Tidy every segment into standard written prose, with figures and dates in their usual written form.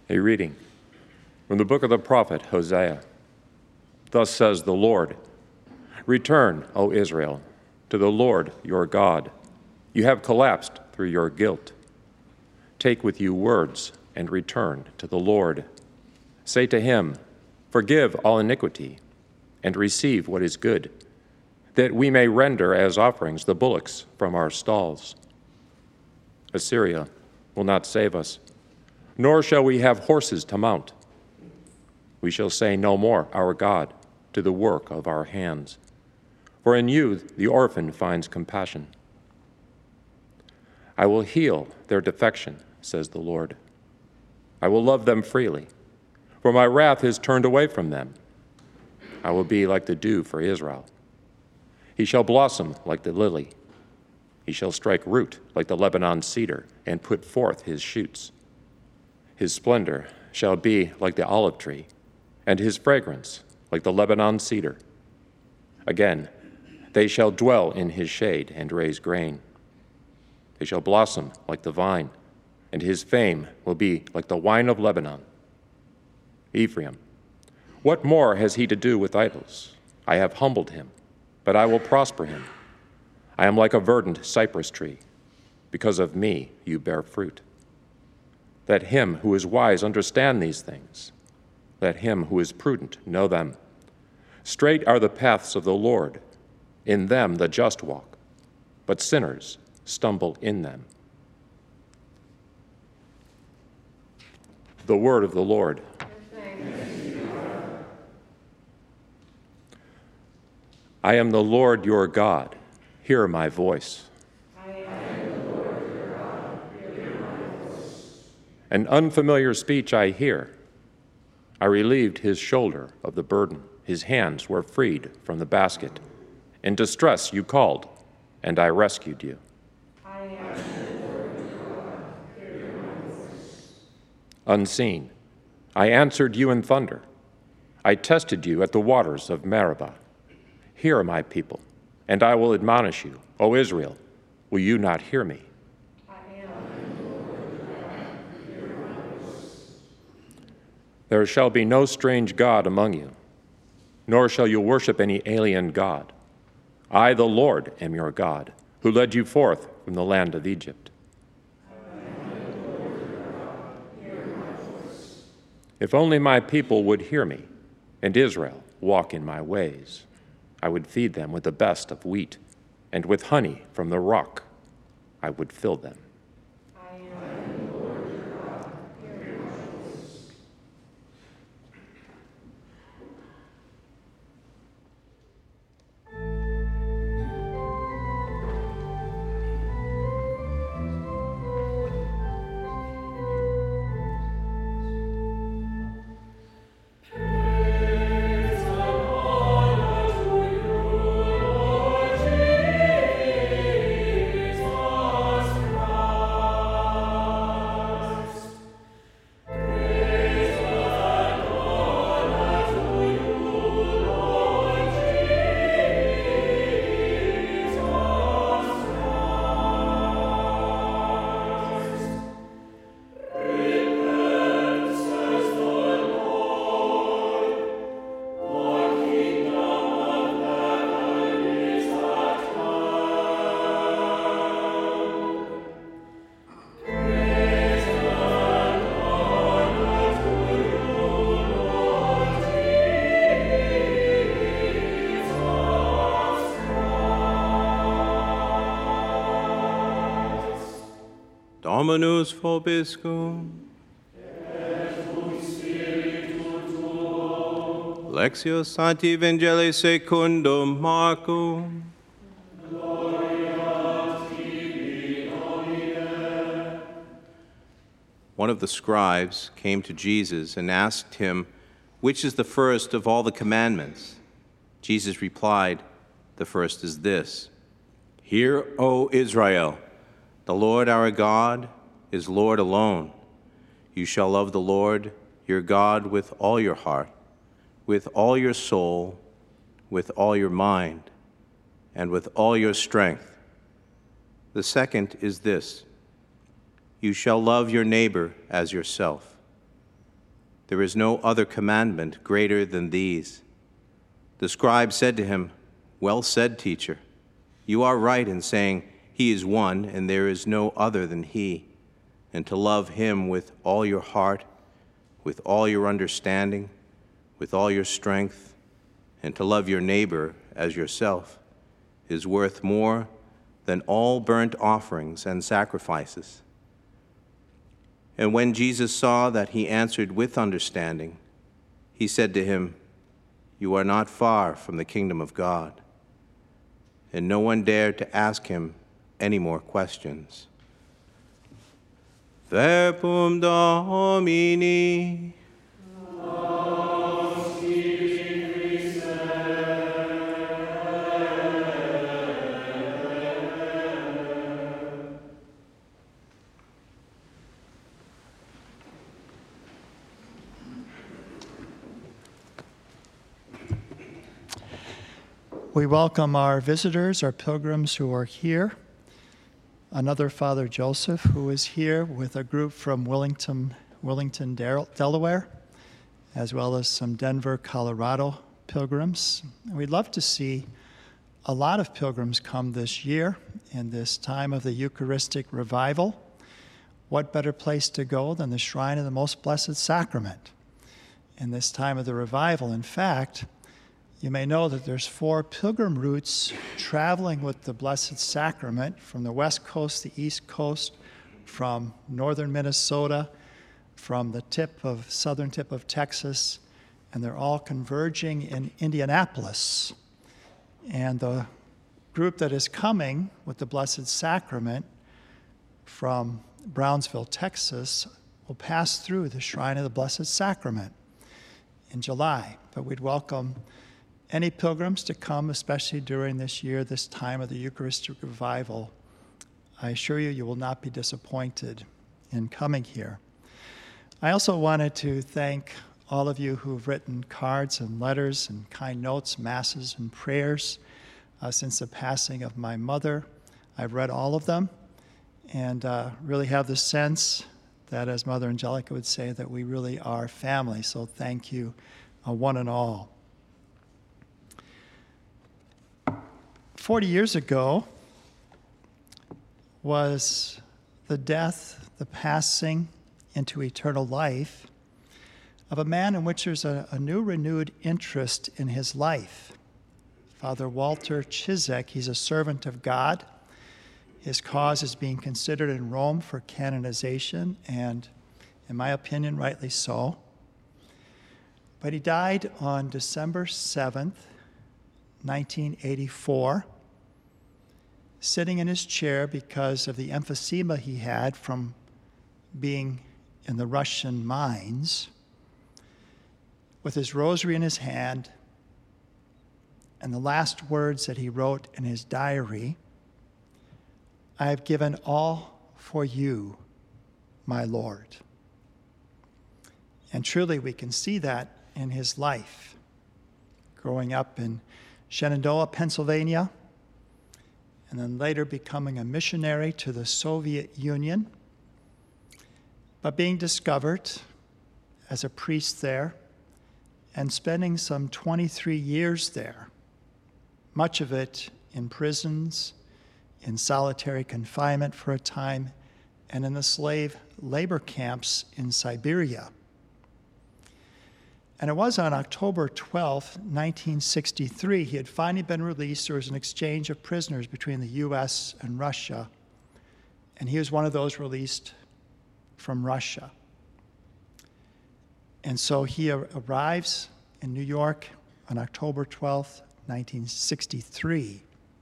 A reading from the book of the prophet Hosea. Thus says the Lord, "Return, O Israel, to the Lord your God. You have collapsed through your guilt. Take with you words and return to the Lord. Say to him, forgive all iniquity and receive what is good, that we may render as offerings the bullocks from our stalls. Assyria will not save us, nor shall we have horses to mount. We shall say no more, our God, to the work of our hands. For in you the orphan finds compassion. I will heal their defection, says the Lord. I will love them freely, for my wrath is turned away from them. I will be like the dew for Israel. He shall blossom like the lily. He shall strike root like the Lebanon cedar and put forth his shoots. His splendor shall be like the olive tree, and his fragrance like the Lebanon cedar. Again, they shall dwell in his shade and raise grain. They shall blossom like the vine, and his fame will be like the wine of Lebanon. Ephraim, what more has he to do with idols? I have humbled him, but I will prosper him. I am like a verdant cypress tree. Because of me you bear fruit. Let him who is wise understand these things. Let him who is prudent know them. Straight are the paths of the Lord. In them the just walk, but sinners stumble in them. The word of the Lord. I am the Lord your God. Hear my voice. An unfamiliar speech I hear. I relieved his shoulder of the burden. His hands were freed from the basket. In distress you called, and I rescued you. I am the Lord your God. Hear my voice. Unseen, I answered you in thunder. I tested you at the waters of Meribah. Hear, my people, and I will admonish you. O Israel, will you not hear me? There shall be no strange god among you, nor shall you worship any alien god. I, the Lord, am your God, who led you forth from the land of Egypt. If only my people would hear me, and Israel walk in my ways, I would feed them with the best of wheat, and with honey from the rock I would fill them. Dominus vobiscum. Lectio Sancti Evangelii secundum Marcum. One of the scribes came to Jesus and asked him, "Which is the first of all the commandments?" Jesus replied, "The first is this: Hear, O Israel, the Lord our God is Lord alone. You shall love the Lord your God with all your heart, with all your soul, with all your mind, and with all your strength. The second is this: you shall love your neighbor as yourself. There is no other commandment greater than these." The scribe said to him, "Well said, teacher. You are right in saying, 'He is one, and there is no other than He,' and to love Him with all your heart, with all your understanding, with all your strength, and to love your neighbor as yourself is worth more than all burnt offerings and sacrifices." And when Jesus saw that he answered with understanding, he said to him, "You are not far from the kingdom of God." And no one dared to ask him any more questions. Verbum Domini. We welcome our visitors, our pilgrims who are here. Another Father Joseph, who is here with a group from Wellington, Delaware, as well as some Denver, Colorado pilgrims. We'd love to see a lot of pilgrims come this year in this time of the Eucharistic revival. What better place to go than the shrine of the Most Blessed Sacrament in this time of the revival? In fact, you may know that there's 4 pilgrim routes traveling with the Blessed Sacrament from the West Coast, the East Coast, from northern Minnesota, from the southern tip of Texas, and they're all converging in Indianapolis. And the group that is coming with the Blessed Sacrament from Brownsville, Texas, will pass through the Shrine of the Blessed Sacrament in July. But we'd welcome any pilgrims to come, especially during this year, this time of the Eucharistic revival. I assure you, you will not be disappointed in coming here. I also wanted to thank all of you who've written cards and letters and kind notes, masses and prayers since the passing of my mother. I've read all of them and really have the sense that, as Mother Angelica would say, that we really are family. So thank you, one and all. 40 years ago was the death, the passing into eternal life of a man in which there's a new renewed interest in his life. Father Walter Cizek, he's a servant of God. His cause is being considered in Rome for canonization, and in my opinion, rightly so. But he died on December 7th, 1984, sitting in his chair because of the emphysema he had from being in the Russian mines, with his rosary in his hand, and the last words that he wrote in his diary, "I have given all for you, my Lord." And truly we can see that in his life. Growing up in Shenandoah, Pennsylvania, and then later becoming a missionary to the Soviet Union, but being discovered as a priest there and spending some 23 years there, much of it in prisons, in solitary confinement for a time, and in the slave labor camps in Siberia. And it was on October 12, 1963, he had finally been released. There was an exchange of prisoners between the U.S. and Russia, and he was one of those released from Russia. And so he arrives in New York on October 12, 1963.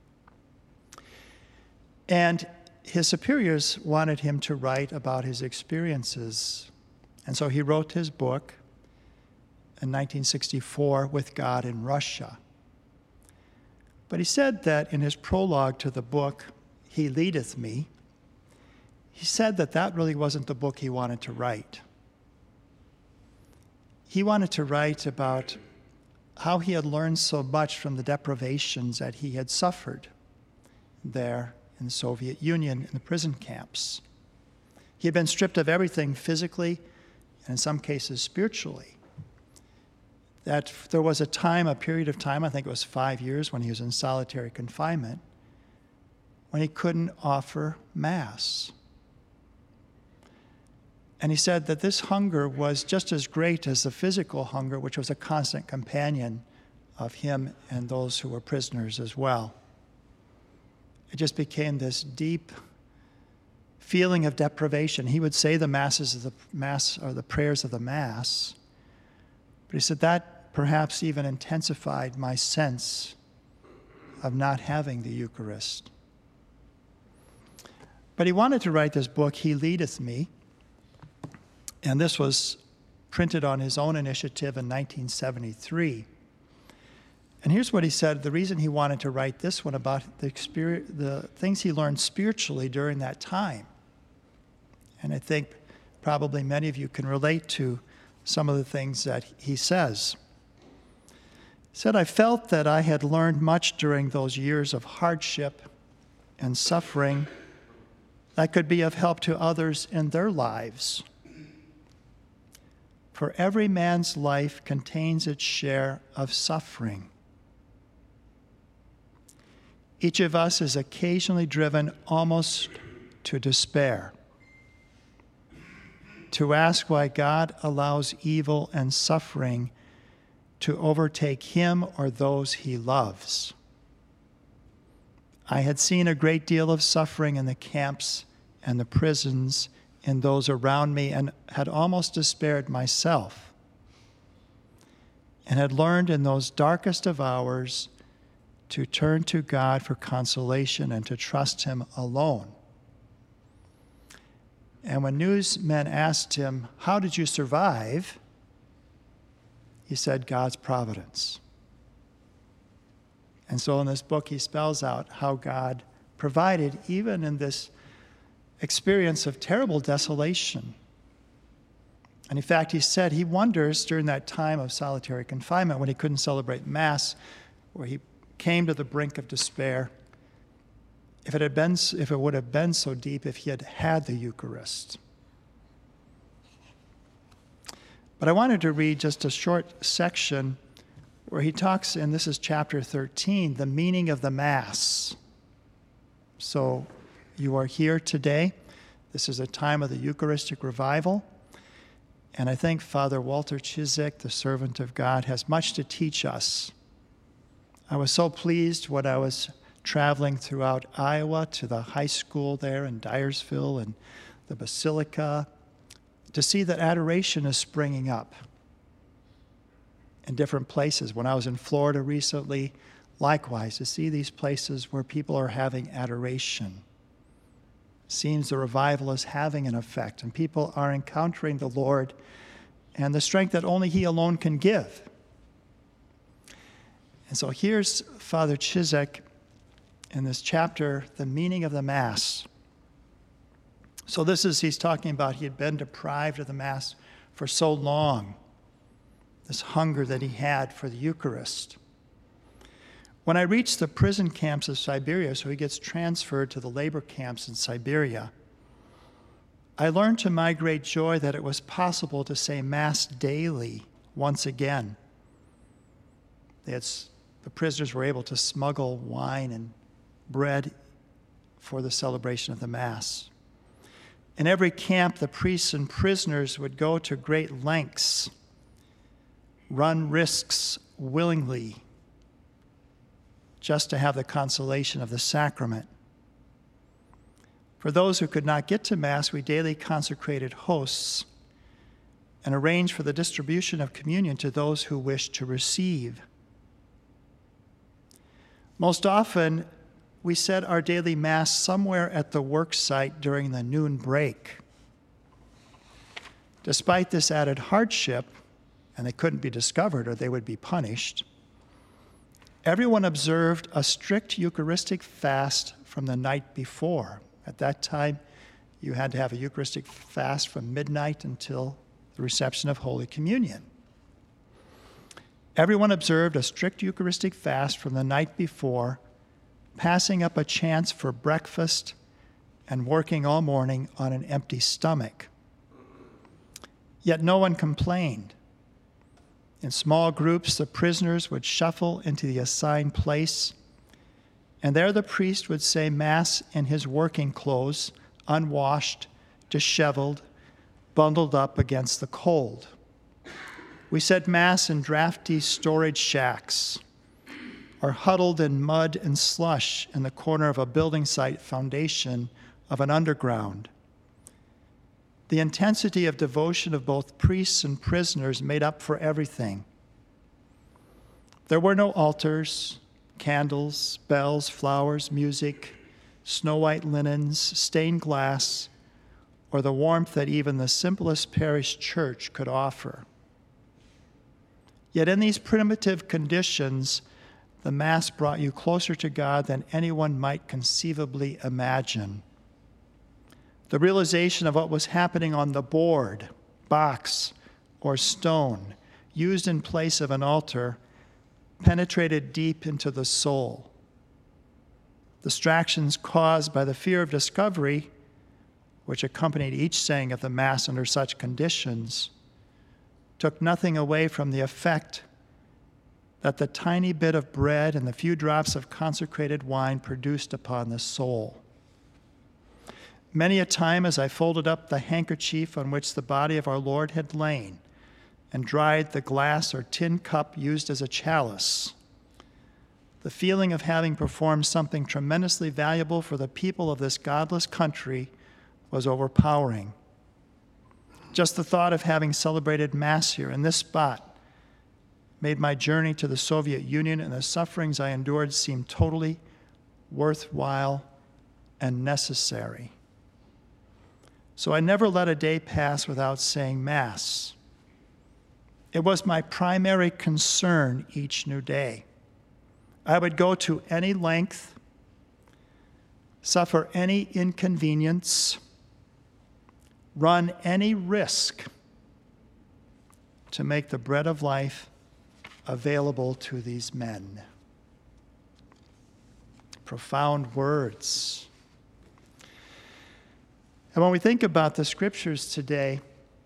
And his superiors wanted him to write about his experiences. And so he wrote his book in 1964, With God in Russia. But he said that in his prologue to the book, He Leadeth Me, he said that that really wasn't the book he wanted to write. He wanted to write about how he had learned so much from the deprivations that he had suffered there in the Soviet Union in the prison camps. He had been stripped of everything physically, and in some cases spiritually. That there was a period of time, I think it was 5 years when he was in solitary confinement, when he couldn't offer Mass. And he said that this hunger was just as great as the physical hunger, which was a constant companion of him and those who were prisoners as well. It just became this deep feeling of deprivation. He would say the masses of the Mass or the prayers of the Mass, but he said that perhaps even intensified my sense of not having the Eucharist. But he wanted to write this book, He Leadeth Me, and this was printed on his own initiative in 1973. And here's what he said, the reason he wanted to write this one about the things he learned spiritually during that time. And I think probably many of you can relate to some of the things that he says. He said, I felt that I had learned much during those years of hardship and suffering that could be of help to others in their lives. For every man's life contains its share of suffering. Each of us is occasionally driven almost to despair, to ask why God allows evil and suffering to overtake him or those he loves. I had seen a great deal of suffering in the camps and the prisons in those around me and had almost despaired myself, and had learned in those darkest of hours to turn to God for consolation and to trust him alone. And when newsmen asked him, how did you survive? He said, God's providence. And so in this book, he spells out how God provided even in this experience of terrible desolation. And in fact, he said he wonders during that time of solitary confinement when he couldn't celebrate Mass, where he came to the brink of despair, if it would have been so deep if he had had the Eucharist. But I wanted to read just a short section where he talks, and this is chapter 13, the meaning of the Mass. So you are here today. This is a time of the Eucharistic revival. And I think Father Walter Ciszek, the servant of God, has much to teach us. I was so pleased when I was traveling throughout Iowa to the high school there in Dyersville and the Basilica to see that adoration is springing up in different places. When I was in Florida recently, likewise, to see these places where people are having adoration. Seems the revival is having an effect, and people are encountering the Lord and the strength that only he alone can give. And so here's Father Ciszek in this chapter, the meaning of the Mass. So he's talking about he had been deprived of the Mass for so long, this hunger that he had for the Eucharist. When I reached the prison camps of Siberia, so he gets transferred to the labor camps in Siberia, I learned to my great joy that it was possible to say Mass daily once again. The prisoners were able to smuggle wine and bread for the celebration of the Mass. In every camp, the priests and prisoners would go to great lengths, run risks willingly, just to have the consolation of the sacrament. For those who could not get to Mass, we daily consecrated hosts and arranged for the distribution of communion to those who wished to receive. Most often, we said our daily Mass somewhere at the work site during the noon break. Despite this added hardship, and they couldn't be discovered or they would be punished, everyone observed a strict Eucharistic fast from the night before. At that time, you had to have a Eucharistic fast from midnight until the reception of Holy Communion. Everyone observed a strict Eucharistic fast from the night before, passing up a chance for breakfast and working all morning on an empty stomach. Yet no one complained. In small groups, the prisoners would shuffle into the assigned place, and there the priest would say Mass in his working clothes, unwashed, disheveled, bundled up against the cold. We said Mass in drafty storage shacks, or huddled in mud and slush in the corner of a building site foundation of an underground. The intensity of devotion of both priests and prisoners made up for everything. There were no altars, candles, bells, flowers, music, snow-white linens, stained glass, or the warmth that even the simplest parish church could offer. Yet in these primitive conditions, the Mass brought you closer to God than anyone might conceivably imagine. The realization of what was happening on the board, box, or stone used in place of an altar penetrated deep into the soul. Distractions caused by the fear of discovery, which accompanied each saying of the Mass under such conditions, took nothing away from the effect that the tiny bit of bread and the few drops of consecrated wine produced upon the soul. Many a time as I folded up the handkerchief on which the body of our Lord had lain and dried the glass or tin cup used as a chalice, the feeling of having performed something tremendously valuable for the people of this godless country was overpowering. Just the thought of having celebrated Mass here in this spot made my journey to the Soviet Union and the sufferings I endured seem totally worthwhile and necessary. So I never let a day pass without saying Mass. It was my primary concern each new day. I would go to any length, suffer any inconvenience, run any risk to make the bread of life available to these men. Profound words. And when we think about the scriptures today,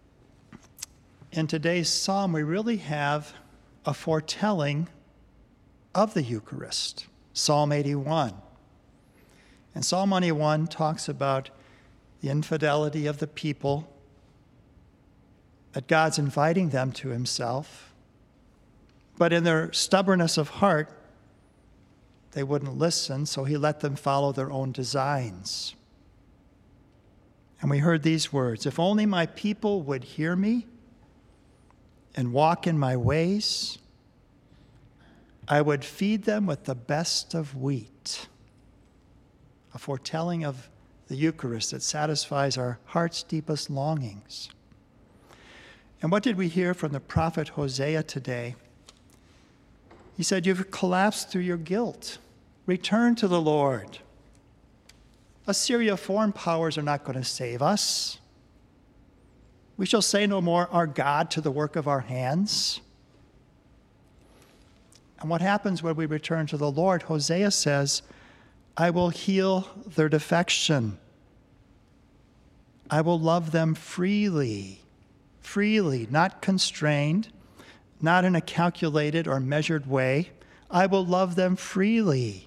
in today's psalm, we really have a foretelling of the Eucharist, Psalm 81. And Psalm 81 talks about the infidelity of the people, that God's inviting them to himself, but in their stubbornness of heart, they wouldn't listen, so he let them follow their own designs. And we heard these words, "If only my people would hear me and walk in my ways, I would feed them with the best of wheat." A foretelling of the Eucharist that satisfies our heart's deepest longings. And what did we hear from the prophet Hosea today? He said, "You've collapsed through your guilt. Return to the Lord. Assyria, foreign powers are not going to save us. We shall say no more, 'Our God,' to the work of our hands." And what happens when we return to the Lord? Hosea says, "I will heal their defection. I will love them freely," not constrained, not in a calculated or measured way. I will love them freely.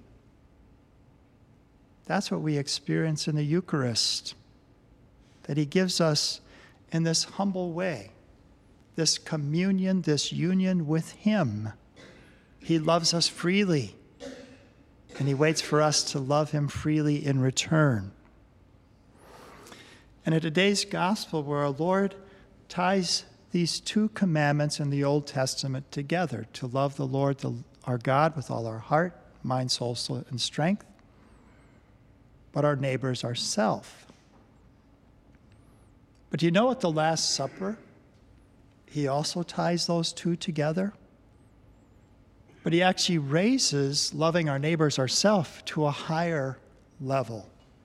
That's what we experience in the Eucharist, that he gives us in this humble way, this communion, this union with him. He loves us freely, and he waits for us to love him freely in return. And in today's gospel, where our Lord ties these two commandments in the Old Testament together, to love the Lord our God with all our heart, mind, soul, and strength, but our neighbors ourself. But you know, at the Last Supper, he also ties those two together. But he actually raises loving our neighbors ourselves to a higher level.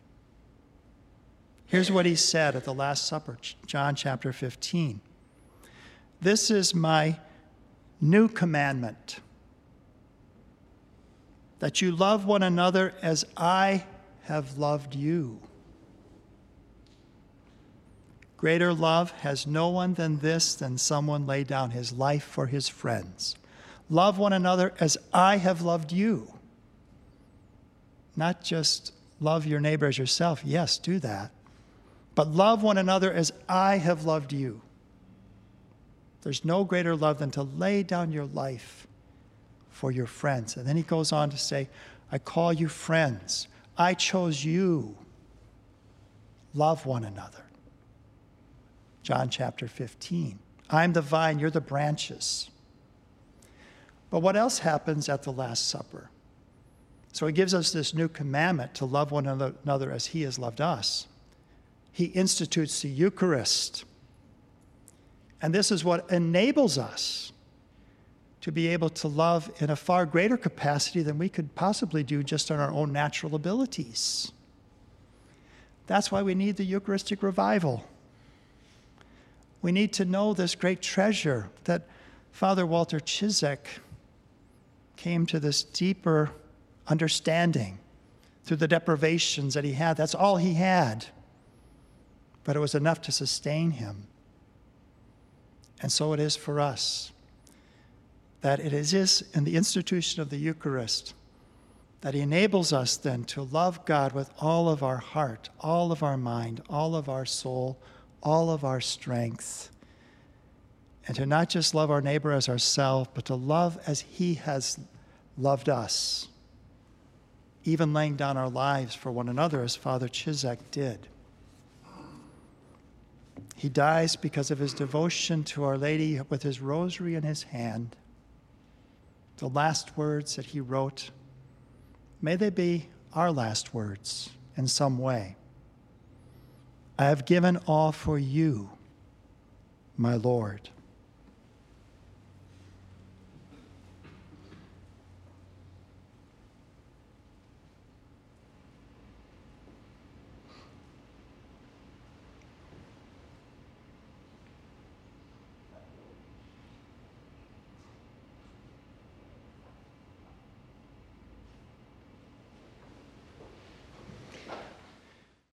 Here's what he said at the Last Supper, John chapter 15. "This is my new commandment, that you love one another as I have loved you. Greater love has no one than this, than someone lay down his life for his friends. Love one another as I have loved you. Not just love your neighbor as yourself. Yes, do that. But love one another as I have loved you. There's no greater love than to lay down your life for your friends. And then he goes on to say, I call you friends. I chose you. Love one another. John chapter 15. I'm the vine, you're the branches. But what else happens at the Last Supper? So he gives us this new commandment to love one another as he has loved us. He institutes the Eucharist. And this is what enables us to be able to love in a far greater capacity than we could possibly do just on our own natural abilities. That's why we need the Eucharistic revival. We need to know this great treasure that Father Walter Ciszek came to this deeper understanding through the deprivations that he had. That's all he had. But it was enough to sustain him. And so it is for us, that it is in the institution of the Eucharist that he enables us then to love God with all of our heart, all of our mind, all of our soul, all of our strength, and to not just love our neighbor as ourselves, but to love as he has loved us, even laying down our lives for one another as Father Ciszek did. He dies because of his devotion to Our Lady with his rosary in his hand. The last words that he wrote, may they be our last words in some way. I have given all for you, my Lord.